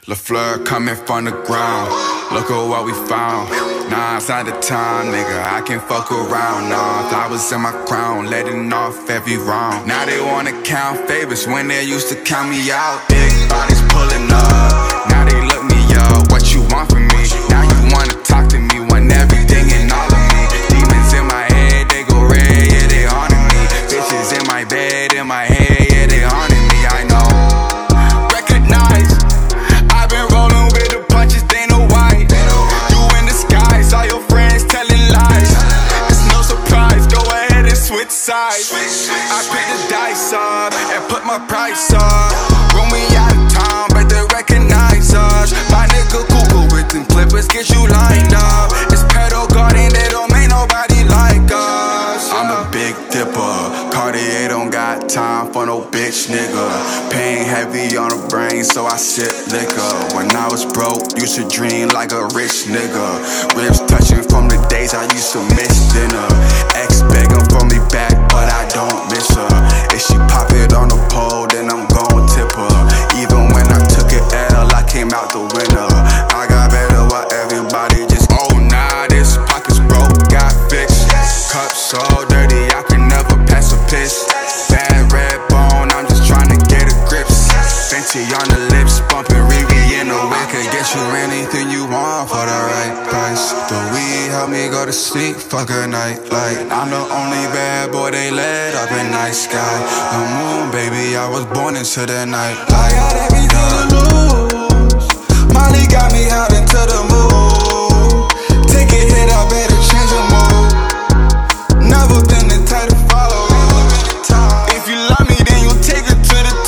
LaFleur coming from the ground. Look at what we found. Nah, it's not the time, nigga. I can't fuck around. Nah, flowers in my crown, letting off every round. Now they wanna count favors when they used to count me out. Big bodies pulling up. Now they look me up. What you want from me? Now you wanna talk to me, want everything and all of me. Demons in my head, they go red, yeah, they haunting me. Bitches in my bed, in my head, yeah, they haunting me. I know. Recognize. I've been rolling with the punches, they know why. You in disguise, all your friends telling lies. It's no surprise, go ahead and switch sides. I pick the dice up and put my price up. When we out of town, but they recognize us. My nigga Google with them clippers, get you lined up. It's pedal guarding, they don't make nobody like us. I'm a big dipper, Cartier don't got time for no bitch nigga. Pain heavy on the brain, so I sip liquor. When I was broke, used to dream like a rich nigga. Ribs touching from the days I used to miss dinner. Ex begging for me back, but I don't miss her. If she pop it on the pole, then I'm gon' tip her. Even when I took it L, I came out the winner. I got better while everybody just, oh nah, this pocket's broke, got fixed. Cup so dirty, I can never pass a piss. Bad red bone, I'm just trying to get a grips. Fenty on the lips, bumping Riri in the wind. Could get you anything you want for the right price. The weed help me go to sleep, fuck a night light. I'm the only bad boy they let up in night sky. The moon, baby, I was born into the night light. I got everything to lose. Molly got me out into the mood. Take a hit, I better change the mood. Never been the type to follow. If you love me, then you take it to the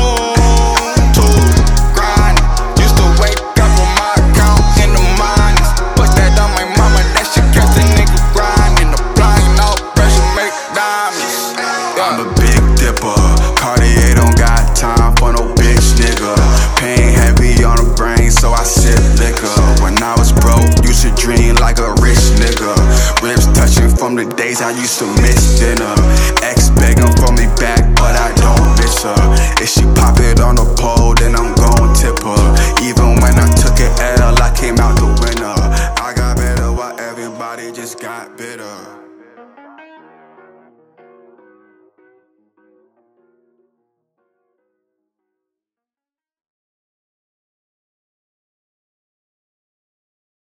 tomb. Grind. Used to wake up on my account in the minus. Put that on my mama, that shit kept the nigga grinding. The blind, no pressure, make diamonds. I'm a big dipper, Cartier don't got time for no bitch nigga. Pain heavy on the brain, so I sip liquor. When I was broke, used to dream like a rich nigga. Ribs touching from the days I used to miss dinner. Ex begging for me back, but I don't miss her. If she pop it on the pole, then I'm gon' tip her. Even when I took it L, I came out the winner. I got better while everybody just got bitter.